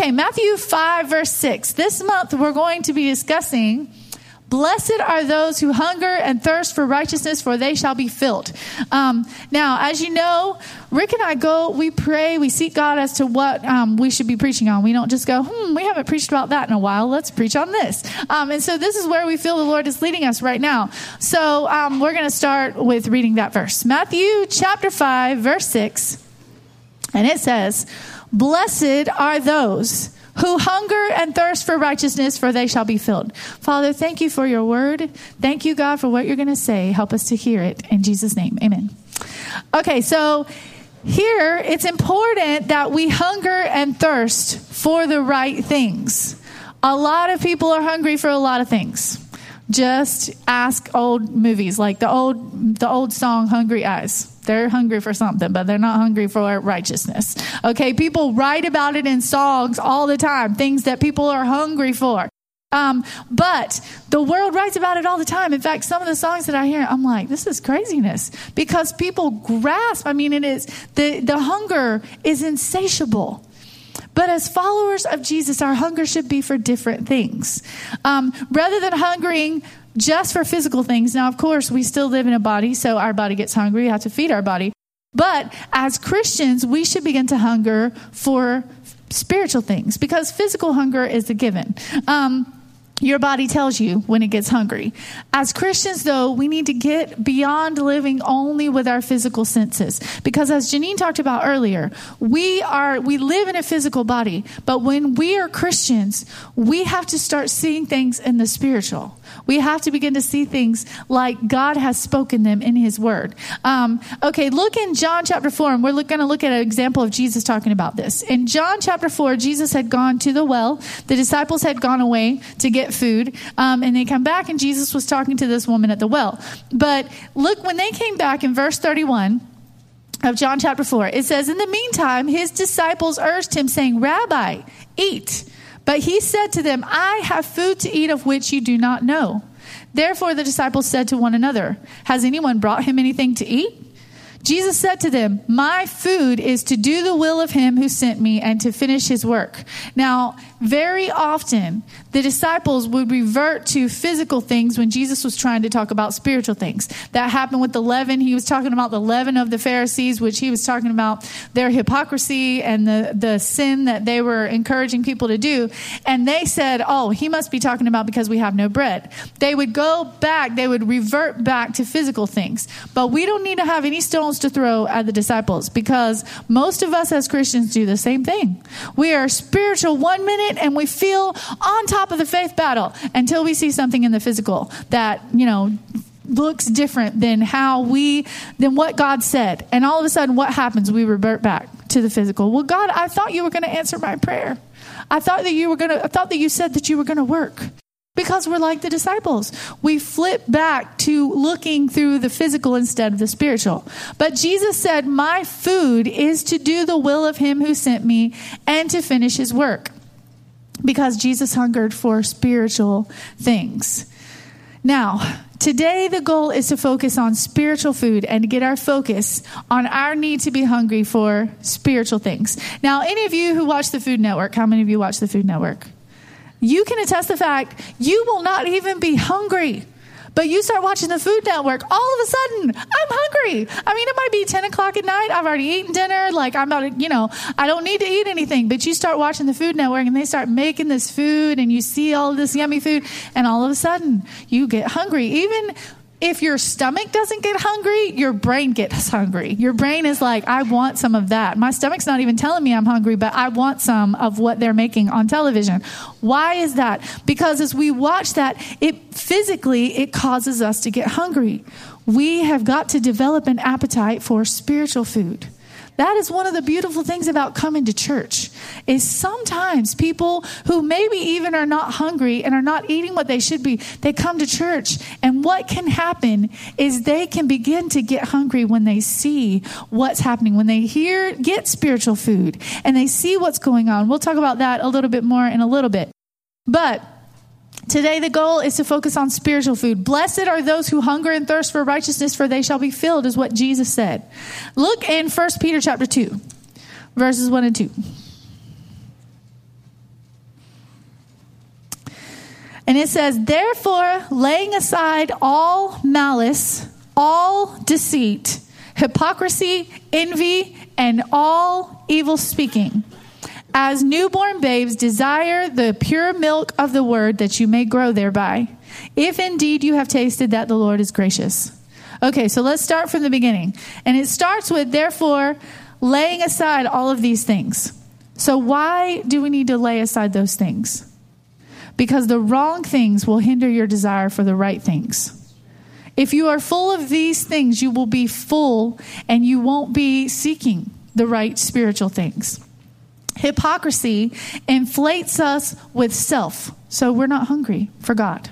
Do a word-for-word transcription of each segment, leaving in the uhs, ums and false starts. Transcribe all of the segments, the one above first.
Okay, Matthew five, verse six. This month we're going to be discussing, blessed are those who hunger and thirst for righteousness, for they shall be filled. Um, now, as you know, Rick and I go, we pray, we seek God as to what um, we should be preaching on. We don't just go, hmm, we haven't preached about that in a while. Let's preach on this. Um, and so this is where we feel the Lord is leading us right now. So um, we're going to start with reading that verse. Matthew chapter five, verse six. And it says, blessed are those who hunger and thirst for righteousness, for they shall be filled. Father, thank you for your word. Thank you, God, for what you're going to say. Help us to hear it. In Jesus' name, amen. Okay, so here it's important that we hunger and thirst for the right things. A lot of people are hungry for a lot of things. Just ask old movies, like the old the old song, Hungry Eyes. They're hungry for something, but they're not hungry for righteousness. Okay, people write about it in songs all the time, things that people are hungry for. Um, but the world writes about it all the time. In fact, some of the songs that I hear, I'm like, this is craziness, because people grasp. I mean, it is the, the hunger is insatiable. But as followers of Jesus, our hunger should be for different things. Um, rather than hungering just for physical things. Now, of course, we still live in a body, so our body gets hungry. We have to feed our body. But as Christians, we should begin to hunger for spiritual things, because physical hunger is a given. Um, Your body tells you when it gets hungry. As Christians, though, we need to get beyond living only with our physical senses. Because as Janine talked about earlier, we are we live in a physical body. But when we are Christians, we have to start seeing things in the spiritual. We have to begin to see things like God has spoken them in his word. Um, okay, look in John chapter four, and we're going to look at an example of Jesus talking about this. In John chapter four, Jesus had gone to the well. The disciples had gone away to get food, um, and they come back, and Jesus was talking to this woman at the well. But look, when they came back in verse thirty-one of John chapter four, it says, in the meantime, his disciples urged him, saying, Rabbi, eat. But he said to them, I have food to eat of which you do not know. Therefore the disciples said to one another, has anyone brought him anything to eat? Jesus said to them, my food is to do the will of him who sent me and to finish his work. Now, very often, the disciples would revert to physical things when Jesus was trying to talk about spiritual things. That happened with the leaven. He was talking about the leaven of the Pharisees, which he was talking about their hypocrisy and the, the sin that they were encouraging people to do. And they said, oh, he must be talking about because we have no bread. They would go back, they would revert back to physical things. But we don't need to have any stones to throw at the disciples, because most of us as Christians do the same thing. We are spiritual one minute and we feel on top of the faith battle until we see something in the physical that, you know, looks different than how we, than what God said. And all of a sudden, what happens? We revert back to the physical. Well, God, I thought you were going to answer my prayer. I thought that you were going to, I thought that you said that you were going to work. Because we're like the disciples. We flip back to looking through the physical instead of the spiritual. But Jesus said, my food is to do the will of him who sent me and to finish his work. Because Jesus hungered for spiritual things. Now, today the goal is to focus on spiritual food and to get our focus on our need to be hungry for spiritual things. Now, any of you who watch the Food Network, how many of you watch the Food Network? You can attest the fact you will not even be hungry. But you start watching the Food Network, all of a sudden, I'm hungry. I mean, it might be ten o'clock at night. I've already eaten dinner. Like, I'm about to, you know, I don't need to eat anything. But you start watching the Food Network and they start making this food and you see all of this yummy food. And all of a sudden, you get hungry. Even if your stomach doesn't get hungry, your brain gets hungry. Your brain is like, I want some of that. My stomach's not even telling me I'm hungry, but I want some of what they're making on television. Why is that? Because as we watch that, it physically, it causes us to get hungry. We have got to develop an appetite for spiritual food. That is one of the beautiful things about coming to church, is sometimes people who maybe even are not hungry and are not eating what they should be, they come to church, and what can happen is they can begin to get hungry when they see what's happening, when they hear, get spiritual food, and they see what's going on. We'll talk about that a little bit more in a little bit. But today, the goal is to focus on spiritual food. Blessed are those who hunger and thirst for righteousness, for they shall be filled, is what Jesus said. Look in First Peter chapter two, verses one and two. And it says, therefore, laying aside all malice, all deceit, hypocrisy, envy, and all evil speaking, as newborn babes desire the pure milk of the word, that you may grow thereby, if indeed you have tasted that the Lord is gracious. Okay, so let's start from the beginning. And it starts with, therefore, laying aside all of these things. So why do we need to lay aside those things? Because the wrong things will hinder your desire for the right things. If you are full of these things, you will be full and you won't be seeking the right spiritual things. Hypocrisy inflates us with self, so we're not hungry for God.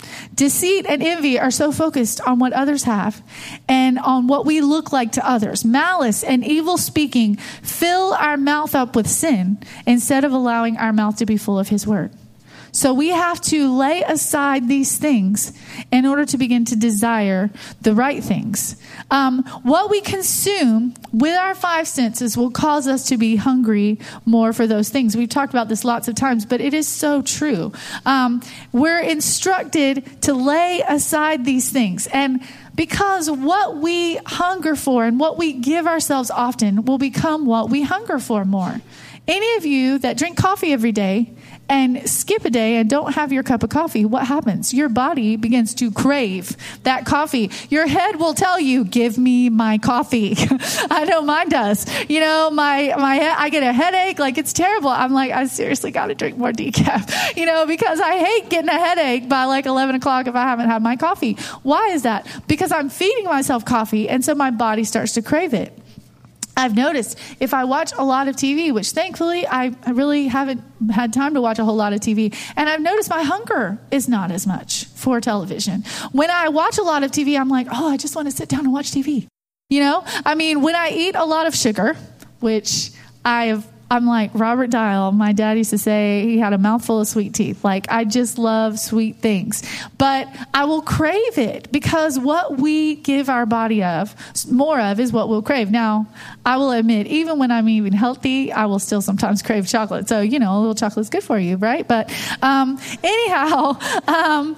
Deceit and envy are so focused on what others have and on what we look like to others. Malice and evil speaking fill our mouth up with sin instead of allowing our mouth to be full of his word. So we have to lay aside these things in order to begin to desire the right things. Um, what we consume with our five senses will cause us to be hungry more for those things. We've talked about this lots of times, but it is so true. Um, we're instructed to lay aside these things. And because what we hunger for and what we give ourselves often will become what we hunger for more. Any of you that drink coffee every day and skip a day and don't have your cup of coffee, what happens? Your body begins to crave that coffee. Your head will tell you, give me my coffee. I know mine does. You know, my, my, I get a headache. Like, it's terrible. I'm like, I seriously got to drink more decaf, you know, because I hate getting a headache by like eleven o'clock if I haven't had my coffee. Why is that? Because I'm feeding myself coffee. And so my body starts to crave it. I've noticed if I watch a lot of T V, which thankfully I, I really haven't had time to watch a whole lot of T V, and I've noticed my hunger is not as much for television. When I watch a lot of T V, I'm like, oh, I just want to sit down and watch T V. You know, I mean, when I eat a lot of sugar, which I have, I'm like Robert Dial. My dad used to say he had a mouthful of sweet teeth. Like, I just love sweet things. But I will crave it because what we give our body of, more of, is what we'll crave. Now, I will admit, even when I'm eating healthy, I will still sometimes crave chocolate. So, you know, a little chocolate's good for you, right? But um, anyhow, um,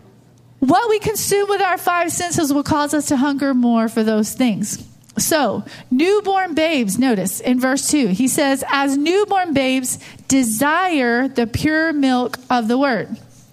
what we consume with our five senses will cause us to hunger more for those things. So, newborn babes, notice in verse two, he says, as newborn babes desire the pure milk of the word.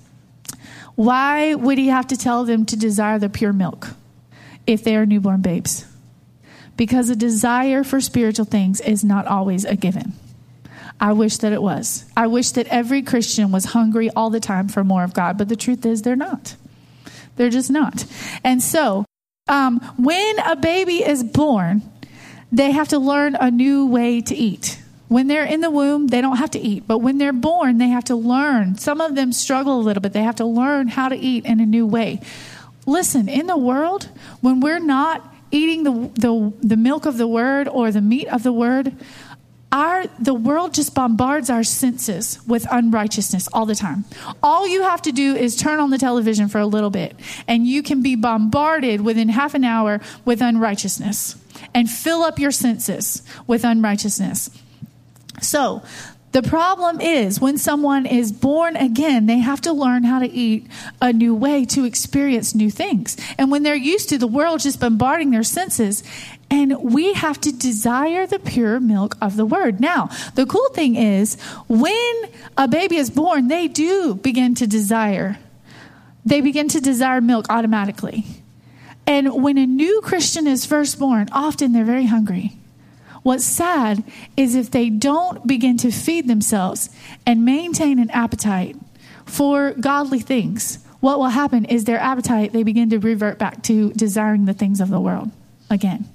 Why would he have to tell them to desire the pure milk if they are newborn babes? Because a desire for spiritual things is not always a given. I wish that it was. I wish that every Christian was hungry all the time for more of God, but the truth is they're not. They're just not. And so, Um, when a baby is born, they have to learn a new way to eat. When they're in the womb, they don't have to eat. But when they're born, they have to learn. Some of them struggle a little bit. They have to learn how to eat in a new way. Listen, in the world, when we're not eating the, the, the milk of the word or the meat of the word, Our, the world just bombards our senses with unrighteousness all the time. All you have to do is turn on the television for a little bit, and you can be bombarded within half an hour with unrighteousness and fill up your senses with unrighteousness. So the problem is when someone is born again, they have to learn how to eat a new way to experience new things. And when they're used to the world just bombarding their senses, and we have to desire the pure milk of the word. Now, the cool thing is when a baby is born, they do begin to desire. They begin to desire milk automatically. And when a new Christian is first born, often they're very hungry. What's sad is if they don't begin to feed themselves and maintain an appetite for godly things, what will happen is their appetite, they begin to revert back to desiring the things of the world again.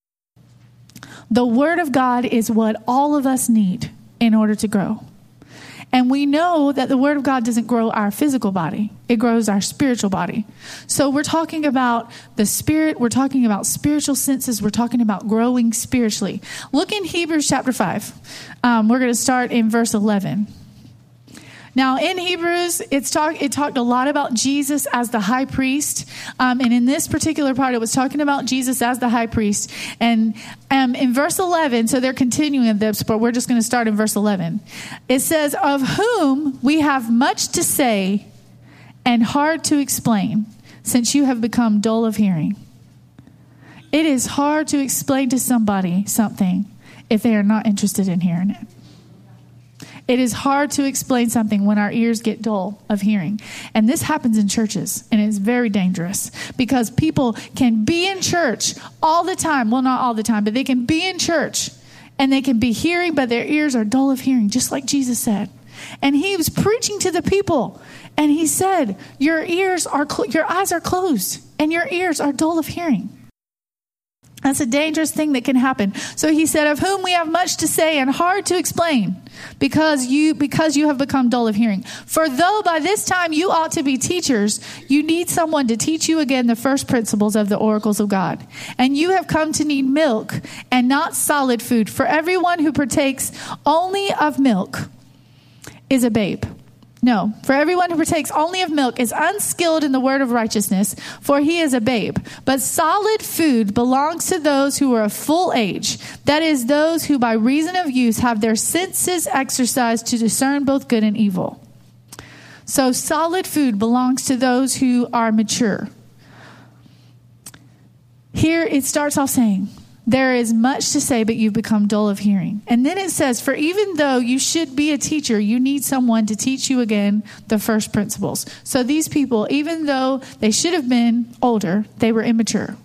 The word of God is what all of us need in order to grow. And we know that the word of God doesn't grow our physical body. It grows our spiritual body. So we're talking about the spirit. We're talking about spiritual senses. We're talking about growing spiritually. Look in Hebrews chapter five. Um, we're going to start in verse eleven. Now, in Hebrews, it's talk, it talked a lot about Jesus as the high priest. Um, and in this particular part, it was talking about Jesus as the high priest. And um, in verse eleven, so they're continuing this, but we're just going to start in verse eleven. It says, of whom we have much to say and hard to explain, since you have become dull of hearing. It is hard to explain to somebody something if they are not interested in hearing it. It is hard to explain something when our ears get dull of hearing. And this happens in churches, and it's very dangerous because people can be in church all the time. Well, not all the time, but they can be in church and they can be hearing, but their ears are dull of hearing, just like Jesus said. And he was preaching to the people, and he said, your ears are, cl- your eyes are closed, and your ears are dull of hearing. That's a dangerous thing that can happen. So he said, of whom we have much to say and hard to explain, because you because you have become dull of hearing. For though by this time you ought to be teachers, you need someone to teach you again the first principles of the oracles of God. And you have come to need milk and not solid food. For everyone who partakes only of milk is a babe. No, for everyone who partakes only of milk is unskilled in the word of righteousness, for he is a babe. But solid food belongs to those who are of full age, that is, those who by reason of use have their senses exercised to discern both good and evil. So solid food belongs to those who are mature. Here it starts off saying, there is much to say, but you've become dull of hearing. And then it says, for even though you should be a teacher, you need someone to teach you again the first principles. So these people, even though they should have been older, they were immature.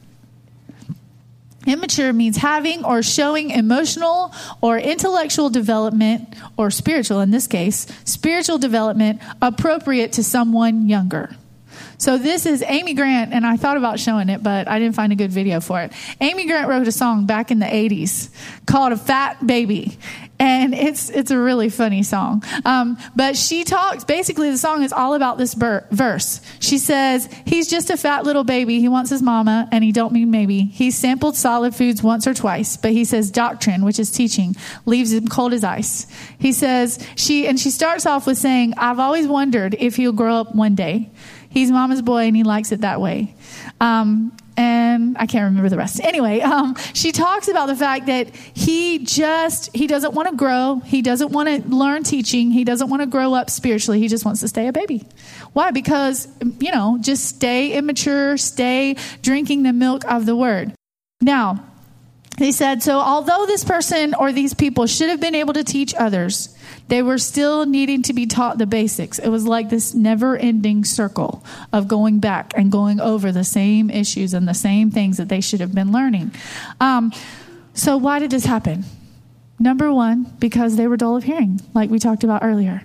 Immature means having or showing emotional or intellectual development, or spiritual in this case, spiritual development appropriate to someone younger. So this is Amy Grant, and I thought about showing it, but I didn't find a good video for it. Amy Grant wrote a song back in the eighties called A Fat Baby, and it's it's a really funny song. Um, but she talks, basically the song is all about this ber- verse. She says, he's just a fat little baby. He wants his mama, and he don't mean maybe. He's sampled solid foods once or twice, but he says doctrine, which is teaching, leaves him cold as ice. He says, she and she starts off with saying, I've always wondered if he'll grow up one day. He's mama's boy, and he likes it that way. Um, and I can't remember the rest. Anyway, um, she talks about the fact that he just, he doesn't want to grow. He doesn't want to learn teaching. He doesn't want to grow up spiritually. He just wants to stay a baby. Why? Because, you know, just stay immature, stay drinking the milk of the word. Now, he said, so although this person or these people should have been able to teach others, they were still needing to be taught the basics. It was like this never-ending circle of going back and going over the same issues and the same things that they should have been learning. Um, so why did this happen? Number one, because they were dull of hearing, like we talked about earlier.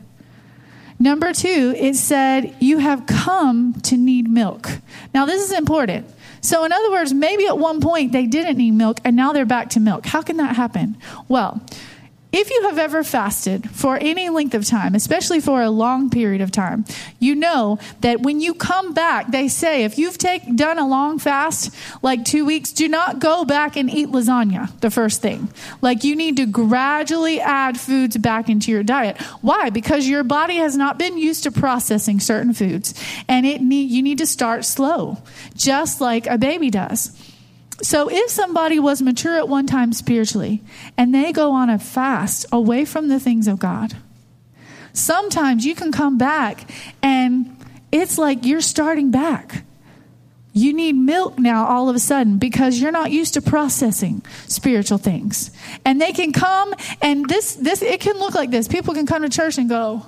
Number two, it said, you have come to need milk. Now, this is important. So in other words, maybe at one point they didn't need milk, and now they're back to milk. How can that happen? Well, if you have ever fasted for any length of time, especially for a long period of time, you know that when you come back, they say if you've take, done a long fast, like two weeks, do not go back and eat lasagna the first thing. Like you need to gradually add foods back into your diet. Why? Because your body has not been used to processing certain foods, and it need, you need to start slow, just like a baby does. So if somebody was mature at one time spiritually and they go on a fast away from the things of God, sometimes you can come back and it's like you're starting back. You need milk now all of a sudden because you're not used to processing spiritual things. And they can come and this, this it can look like this. People can come to church and go,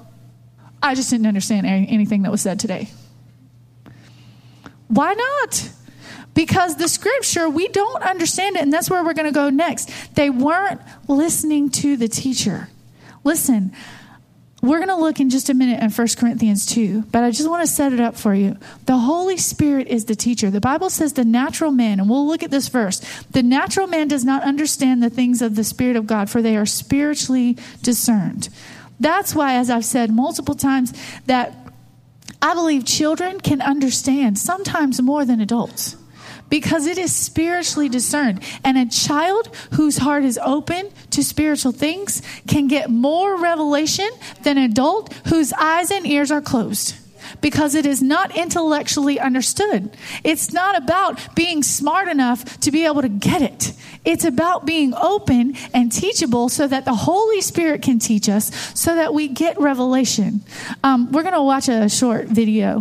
I just didn't understand anything that was said today. Why not? Because the scripture, we don't understand it, and that's where we're going to go next. They weren't listening to the teacher. Listen, we're going to look in just a minute in First Corinthians two, but I just want to set it up for you. The Holy Spirit is the teacher. The Bible says the natural man, and we'll look at this verse, the natural man does not understand the things of the Spirit of God, for they are spiritually discerned. That's why, as I've said multiple times, that I believe children can understand sometimes more than adults. Because it is spiritually discerned. And a child whose heart is open to spiritual things can get more revelation than an adult whose eyes and ears are closed. Because it is not intellectually understood. It's not about being smart enough to be able to get it. It's about being open and teachable so that the Holy Spirit can teach us so that we get revelation. Um, we're going to watch a short video.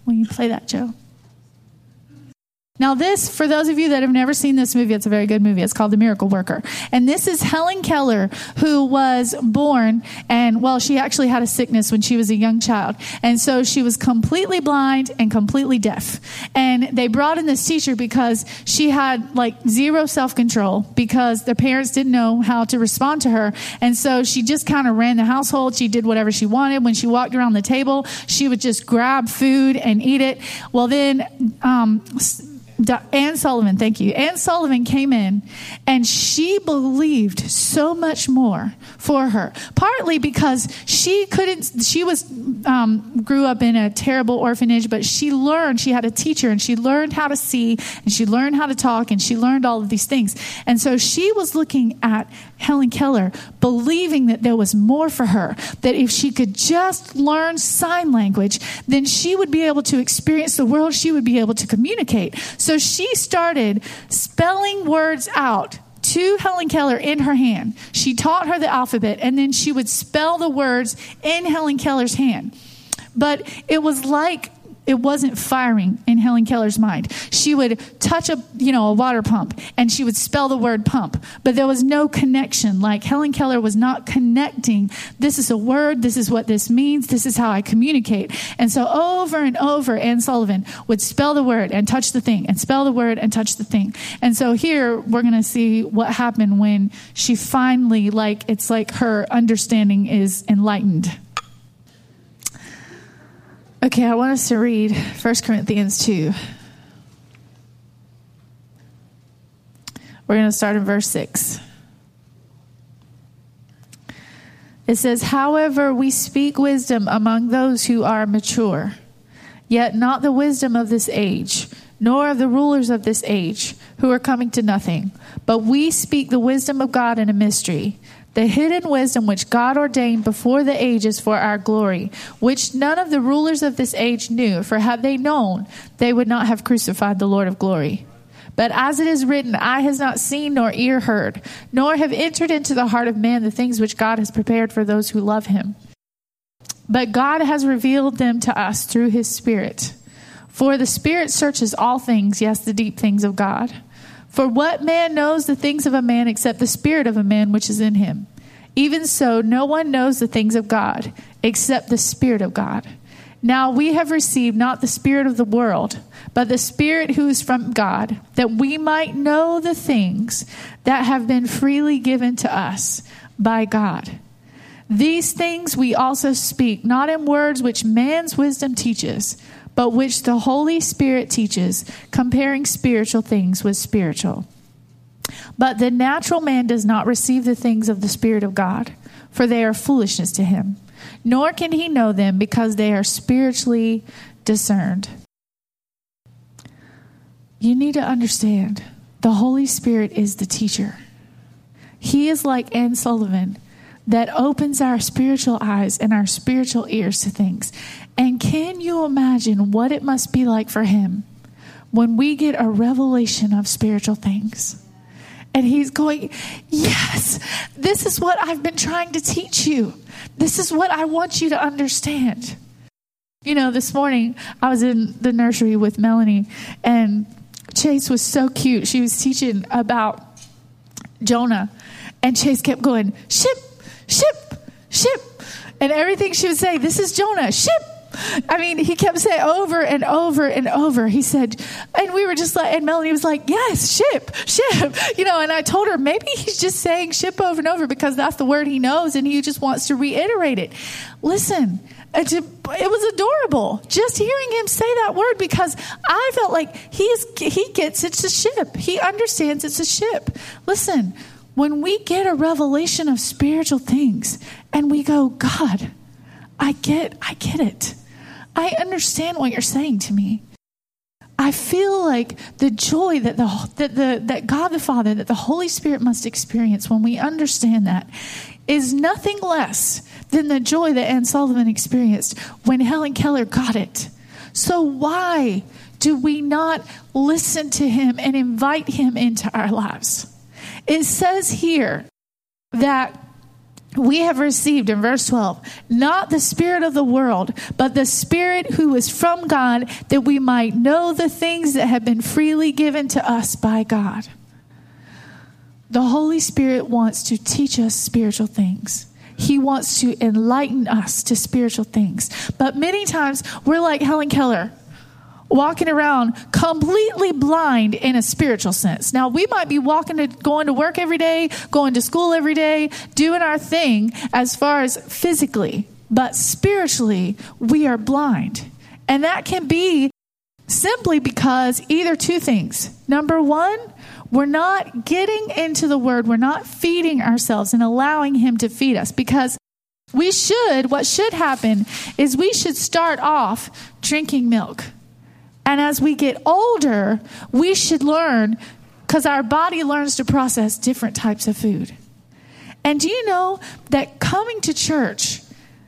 Will you play that, Joe? Now this, for those of you that have never seen this movie, it's a very good movie. It's called The Miracle Worker. And this is Helen Keller, who was born, and well, she actually had a sickness when she was a young child. And so she was completely blind and completely deaf. And they brought in this teacher because she had like zero self-control because their parents didn't know how to respond to her. And so she just kind of ran the household. She did whatever she wanted. When she walked around the table, she would just grab food and eat it. Well, then, um, Anne Sullivan, thank you. Anne Sullivan came in and she believed so much more for her. Partly because she couldn't, she was, um, grew up in a terrible orphanage, but she learned, she had a teacher and she learned how to see and she learned how to talk and she learned all of these things. And so she was looking at Helen Keller, believing that there was more for her, that if she could just learn sign language, then she would be able to experience the world, she would be able to communicate. So she started spelling words out to Helen Keller in her hand. She taught her the alphabet, and then she would spell the words in Helen Keller's hand. But it was like it wasn't firing in Helen Keller's mind. She would touch a, you know, a water pump and she would spell the word pump, but there was no connection. Like Helen Keller was not connecting. This is a word. This is what this means. This is how I communicate. And so over and over, Anne Sullivan would spell the word and touch the thing and spell the word and touch the thing. And so here we're going to see what happened when she finally, like, it's like her understanding is enlightened. Okay, I want us to read First Corinthians two. We're going to start in verse six. It says, however, we speak wisdom among those who are mature, yet not the wisdom of this age, nor of the rulers of this age, who are coming to nothing. But we speak the wisdom of God in a mystery, the hidden wisdom which God ordained before the ages for our glory, which none of the rulers of this age knew, for had they known, they would not have crucified the Lord of glory. But as it is written, eye has not seen nor ear heard, nor have entered into the heart of man the things which God has prepared for those who love him. But God has revealed them to us through his Spirit. For the Spirit searches all things, yes, the deep things of God. For what man knows the things of a man except the spirit of a man which is in him? Even so, no one knows the things of God except the Spirit of God. Now we have received not the spirit of the world, but the Spirit who is from God, that we might know the things that have been freely given to us by God. These things we also speak, not in words which man's wisdom teaches, but which the Holy Spirit teaches, comparing spiritual things with spiritual. But the natural man does not receive the things of the Spirit of God, for they are foolishness to him, nor can he know them because they are spiritually discerned. You need to understand, the Holy Spirit is the teacher. He is like Anne Sullivan, that opens our spiritual eyes and our spiritual ears to things. And can you imagine what it must be like for him when we get a revelation of spiritual things? And he's going, yes, this is what I've been trying to teach you. This is what I want you to understand. You know, this morning I was in the nursery with Melanie, and Chase was so cute. She was teaching about Jonah, and Chase kept going, ship, ship, ship. And everything she would say, this is Jonah, ship. I mean, he kept saying over and over and over. He said, and we were just like, and Melanie was like, yes, ship, ship. You know, and I told her, maybe he's just saying ship over and over because that's the word he knows and he just wants to reiterate it. Listen, it was adorable just hearing him say that word, because I felt like he is, he gets it's a ship. He understands it's a ship. Listen, when we get a revelation of spiritual things and we go, God, I get, I get it. I understand what you're saying to me. I feel like the joy that the that the that God the Father, that the Holy Spirit must experience when we understand that, is nothing less than the joy that Anne Sullivan experienced when Helen Keller got it. So why do we not listen to him and invite him into our lives? It says here that we have received, in verse twelve, not the spirit of the world, but the Spirit who is from God, that we might know the things that have been freely given to us by God. The Holy Spirit wants to teach us spiritual things. He wants to enlighten us to spiritual things. But many times we're like Helen Keller, walking around completely blind in a spiritual sense. Now, we might be walking to going to work every day, going to school every day, doing our thing as far as physically, but spiritually, we are blind. And that can be simply because either two things. Number one, we're not getting into the Word. We're not feeding ourselves and allowing Him to feed us, because we should, what should happen is we should start off drinking milk. And as we get older, we should learn, because our body learns to process different types of food. And do you know that coming to church,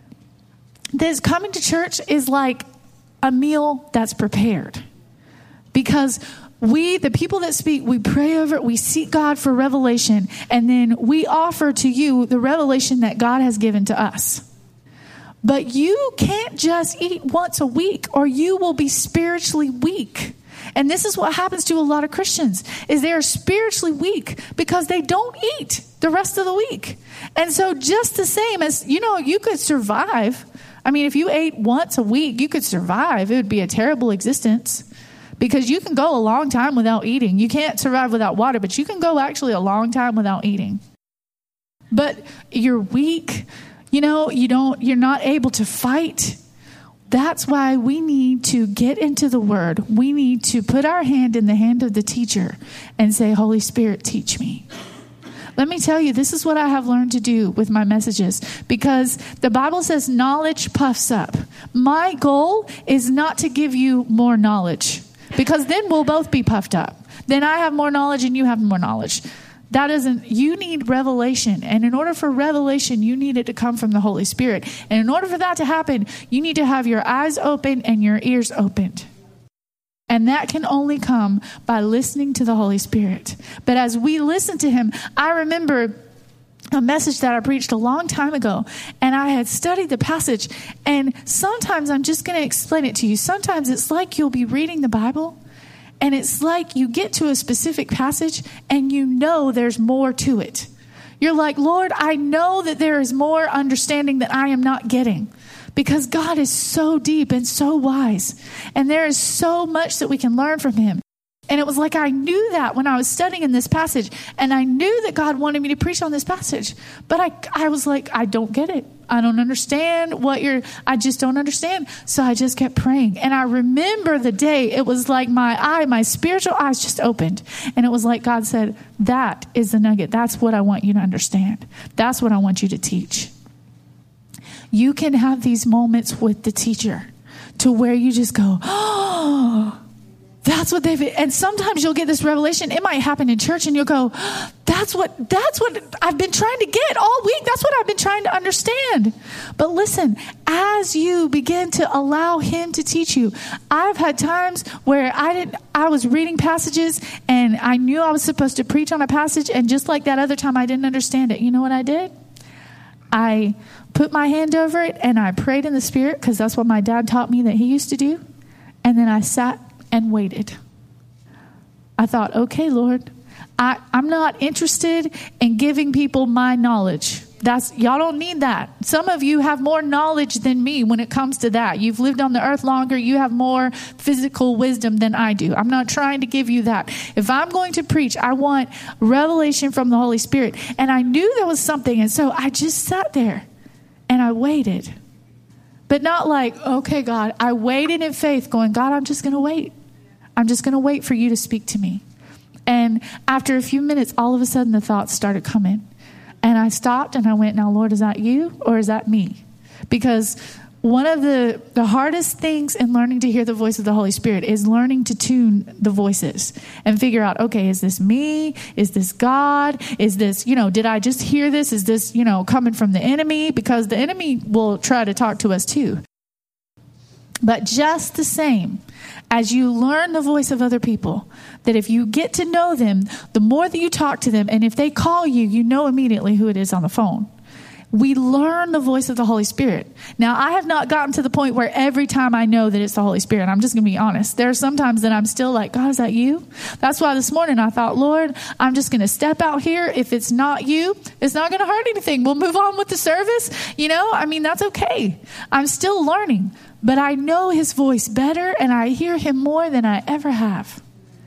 this coming to church is like a meal that's prepared. Because we, the people that speak, we pray over it, we seek God for revelation, and then we offer to you the revelation that God has given to us. But you can't just eat once a week, or you will be spiritually weak. And this is what happens to a lot of Christians, is they are spiritually weak because they don't eat the rest of the week. And so just the same as, you know, you could survive. I mean, if you ate once a week, you could survive. It would be a terrible existence, because you can go a long time without eating. You can't survive without water, but you can go actually a long time without eating. But you're weak. You know, you don't, you're not able to fight. That's why we need to get into the Word. We need to put our hand in the hand of the teacher and say, Holy Spirit, teach me. Let me tell you, this is what I have learned to do with my messages, because the Bible says knowledge puffs up. My goal is not to give you more knowledge, because then we'll both be puffed up. Then I have more knowledge and you have more knowledge. That isn't, you need revelation. And in order for revelation, you need it to come from the Holy Spirit. And in order for that to happen, you need to have your eyes open and your ears opened. And that can only come by listening to the Holy Spirit. But as we listen to Him, I remember a message that I preached a long time ago, and I had studied the passage. And sometimes I'm just going to explain it to you. Sometimes it's like you'll be reading the Bible, and it's like you get to a specific passage and you know there's more to it. You're like, Lord, I know that there is more understanding that I am not getting, because God is so deep and so wise. And there is so much that we can learn from Him. And it was like I knew that when I was studying in this passage, and I knew that God wanted me to preach on this passage. But I, I was like, I don't get it. I don't understand what you're, I just don't understand. So I just kept praying. And I remember the day, it was like my eye, my spiritual eyes just opened. And it was like God said, that is the nugget. That's what I want you to understand. That's what I want you to teach. You can have these moments with the teacher to where you just go, oh, that's what they've, and sometimes you'll get this revelation. It might happen in church and you'll go, that's what, that's what I've been trying to get all week. That's what I've been trying to understand. But listen, as you begin to allow Him to teach you, I've had times where I didn't, I was reading passages and I knew I was supposed to preach on a passage. And just like that other time, I didn't understand it. You know what I did? I put my hand over it and I prayed in the Spirit, because that's what my dad taught me that he used to do. And then I sat and waited. I thought, okay, Lord, I, I'm not interested in giving people my knowledge. That's, y'all don't need that. Some of you have more knowledge than me when it comes to that. You've lived on the earth longer. You have more physical wisdom than I do. I'm not trying to give you that. If I'm going to preach, I want revelation from the Holy Spirit. And I knew there was something. And so I just sat there and I waited. But not like, okay, God, I waited in faith going, God, I'm just going to wait. I'm just going to wait for you to speak to me. And after a few minutes, all of a sudden the thoughts started coming. And I stopped and I went, now, Lord, is that you or is that me? Because one of the, the hardest things in learning to hear the voice of the Holy Spirit is learning to tune the voices and figure out, okay, is this me? Is this God? Is this, you know, did I just hear this? Is this, you know, coming from the enemy? Because the enemy will try to talk to us too. But just the same, as you learn the voice of other people, that if you get to know them, the more that you talk to them, and if they call you, you know immediately who it is on the phone. we learn the voice of the Holy Spirit. Now, I have not gotten to the point where every time I know that it's the Holy Spirit, I'm just going to be honest. There are some times that I'm still like, God, is that you? That's why this morning I thought, Lord, I'm just going to step out here. If it's not you, it's not going to hurt anything. We'll move on with the service. You know, I mean, that's okay. I'm still learning, but I know his voice better and I hear him more than I ever have.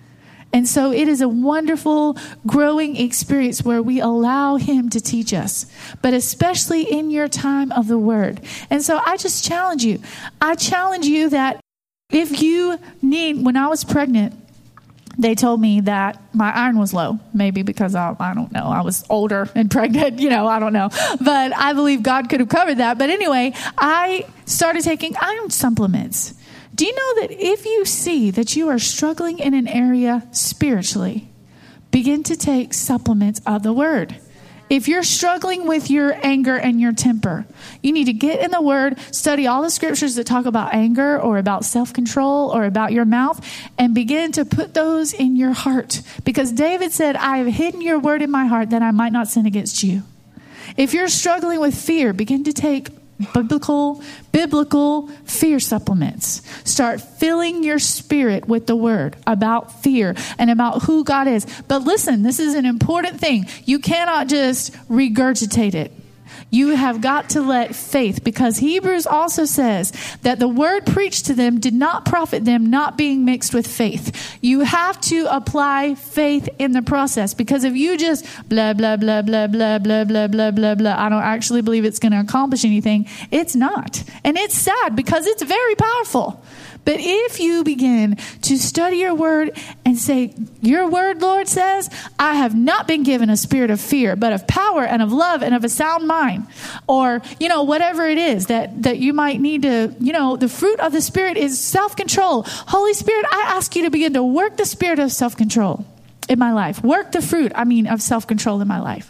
And so it is a wonderful growing experience where we allow him to teach us, but especially in your time of the word. And so I just challenge you. I challenge you that if you need, when I was pregnant, they told me that my iron was low, maybe because I, I don't know, I was older and pregnant, you know, I don't know. But I believe God could have covered that. But anyway, I started taking iron supplements. Do you know that if you see that you are struggling in an area spiritually, begin to take supplements of the word? If you're struggling with your anger and your temper, you need to get in the word, study all the scriptures that talk about anger or about self-control or about your mouth, and begin to put those in your heart. Because David said, I have hidden your word in my heart that I might not sin against you. If you're struggling with fear, begin to take biblical, biblical fear supplements. Start filling your spirit with the word about fear and about who God is. But listen, this is an important thing. You cannot just regurgitate it. You have got to let faith, because Hebrews also says that the word preached to them did not profit them, not being mixed with faith. You have to apply faith in the process, because if you just blah, blah, blah, blah, blah, blah, blah, blah, blah, blah, I don't actually believe it's going to accomplish anything. It's not. And it's sad because it's very powerful. But if you begin to study your word and say, your word, Lord, says, I have not been given a spirit of fear, but of power and of love and of a sound mind. Or, you know, whatever it is that, that you might need to, you know, the fruit of the Spirit is self-control. Holy Spirit, I ask you to begin to work the spirit of self-control in my life. Work the fruit, I mean, of self-control in my life.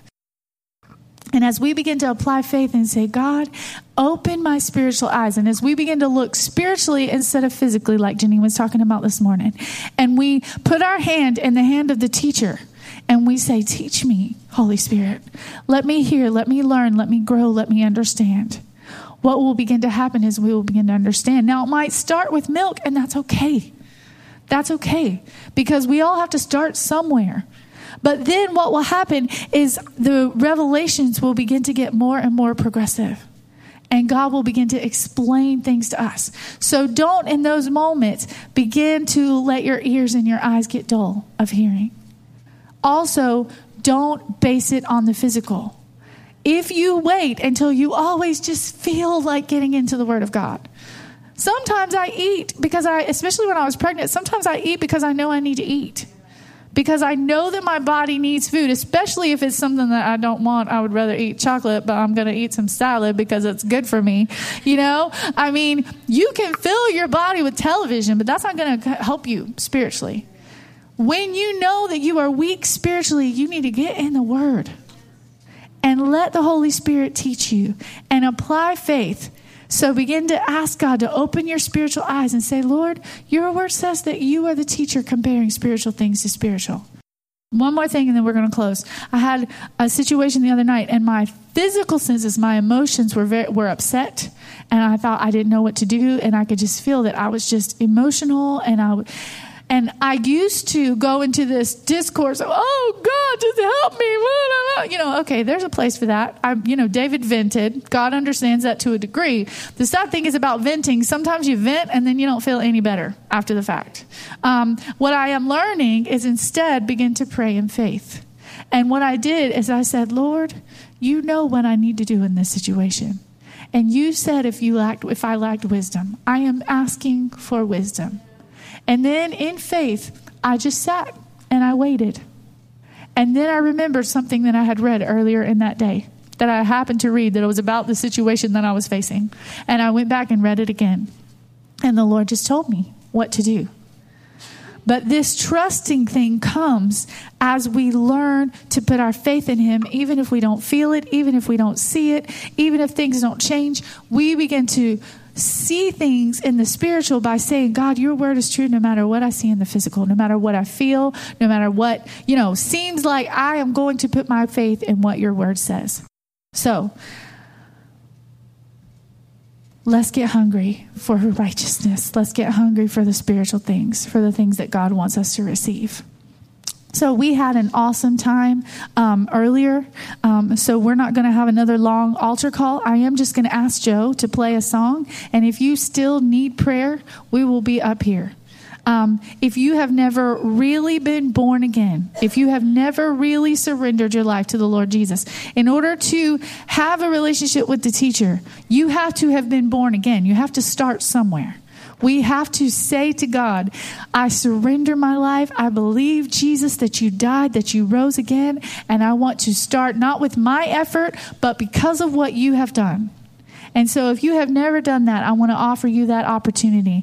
And as we begin to apply faith and say, God, open my spiritual eyes. And as we begin to look spiritually instead of physically, like Janine was talking about this morning, and we put our hand in the hand of the teacher and we say, teach me, Holy Spirit. Let me hear, let me learn, let me grow, let me understand. What will begin to happen is we will begin to understand. Now, it might start with milk, and that's okay. That's okay, because we all have to start somewhere. But then what will happen is the revelations will begin to get more and more progressive. And God will begin to explain things to us. So don't, in those moments, begin to let your ears and your eyes get dull of hearing. Also, don't base it on the physical. If you wait until you always just feel like getting into the Word of God. Sometimes I eat because I, especially when I was pregnant, sometimes I eat because I know I need to eat. Because I know that my body needs food, especially if it's something that I don't want. I would rather eat chocolate, but I'm going to eat some salad because it's good for me. You know, I mean, you can fill your body with television, but that's not going to help you spiritually. When you know that you are weak spiritually, you need to get in the Word and let the Holy Spirit teach you and apply faith. So begin to ask God to open your spiritual eyes and say, Lord, your word says that you are the teacher comparing spiritual things to spiritual. One more thing, and then we're going to close. I had a situation the other night, and my physical senses, my emotions were very, were upset, and I thought I didn't know what to do, and I could just feel that I was just emotional, and I And I used to go into this discourse of, oh, God, just help me. You know, okay, there's a place for that. I, you know, David vented. God understands that to a degree. The sad thing is about venting. Sometimes you vent and then you don't feel any better after the fact. Um, what I am learning is instead begin to pray in faith. And what I did is I said, Lord, you know what I need to do in this situation. And you said if you lacked, if I lacked wisdom, I am asking for wisdom. And then in faith, I just sat and I waited. And then I remembered something that I had read earlier in that day that I happened to read that it was about the situation that I was facing. And I went back and read it again. And the Lord just told me what to do. But this trusting thing comes as we learn to put our faith in Him, even if we don't feel it, even if we don't see it, even if things don't change. We begin to see things in the spiritual by saying, God, your word is true no matter what I see in the physical, no matter what I feel, no matter what, you know, seems like I am going to put my faith in what your word says. So let's get hungry for her righteousness. Let's get hungry for the spiritual things, for the things that God wants us to receive. So we had an awesome time um, earlier. Um, so we're not going to have another long altar call. I am just going to ask Joe to play a song. And if you still need prayer, we will be up here. Um, if you have never really been born again, if you have never really surrendered your life to the Lord Jesus, in order to have a relationship with the teacher, you have to have been born again. You have to start somewhere. We have to say to God, I surrender my life. I believe, Jesus, that you died, that you rose again. And I want to start not with my effort, but because of what you have done. And so if you have never done that, I want to offer you that opportunity